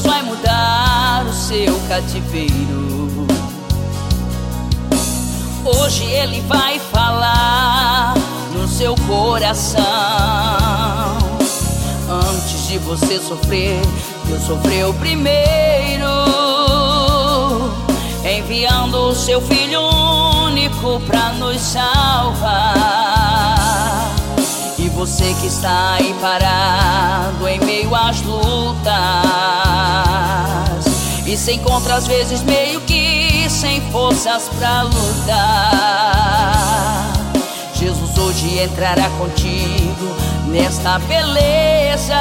vai mudar o seu cativeiro. Hoje Ele vai falar no seu coração. Antes de você sofrer, Deus sofreu primeiro, enviando o seu Filho único pra nos salvar. E você que está aí parado em meio às lutas e se encontra às vezes meio que sem forças pra lutar, Jesus hoje entrará contigo nesta beleza.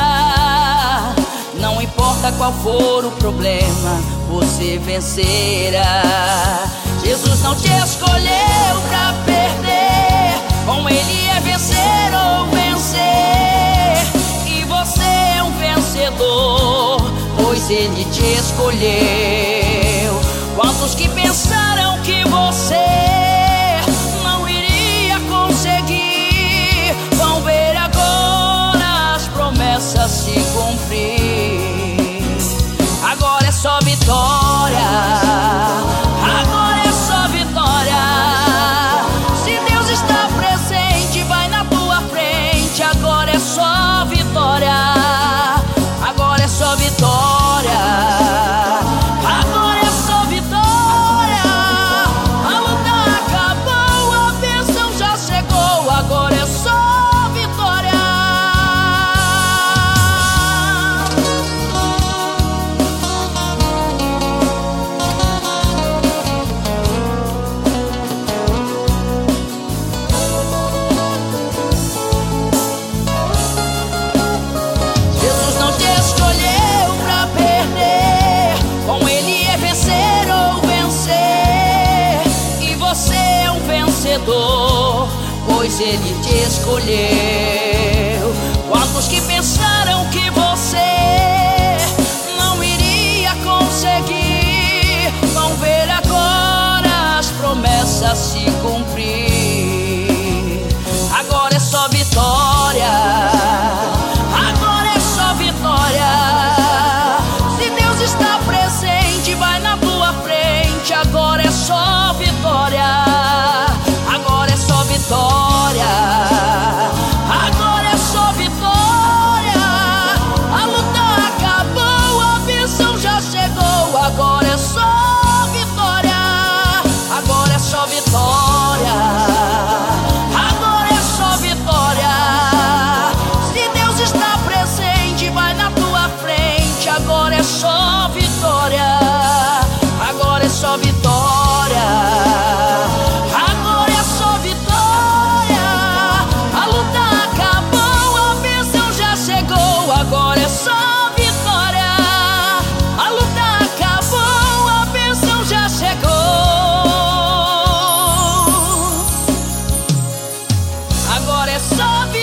Não importa qual for o problema, você vencerá. Jesus não te escolheu pra perder, com Ele é vencer ou vencer. E você é um vencedor, pois Ele te escolheu. Quantos que pensaram que você não iria conseguir, vão ver agora as promessas se cumprir. Agora é só vitória, agora é só vitória. Se Deus está presente, vai na tua frente. Agora é só vitória, agora é só vitória, agora é só vitória. A luta acabou, a bênção já chegou. Agora é só vitória. Jesus não te escolheu pra perder, com Ele é vencer ou vencer. E você é um vencedor, pois Ele te escolheu. Quantos que pensaram que você não iria conseguir, vão ver agora as promessas se cumprir. Agora é só vitória, agora é só vitória. Se Deus está presente, vai na tua frente. Agora é só vitória, agora é só vitória, agora é só vitória. A luta acabou, a bênção já chegou. Agora é só vitória, agora é só vitória, agora é só vitória. Se Deus está presente, vai na tua frente. Agora é só vitória, agora é só vitória, agora é só vitória. A luta acabou, a bênção já chegou. Agora é só vitória, a luta acabou, a bênção já chegou. Agora é só vitória.